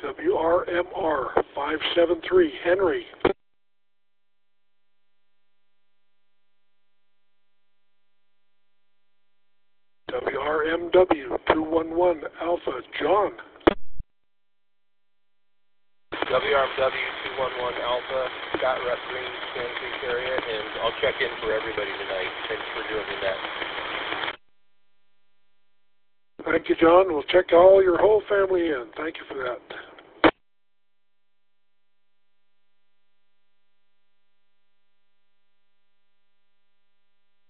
WRMR 573, Henry. WRMW 211, Alpha, John. WRMW 211 Alpha, Scott Wrestling, Sand Creek area, and I'll check in for everybody tonight. Thanks for doing that. Thank you, John. We'll check all your whole family in. Thank you for that.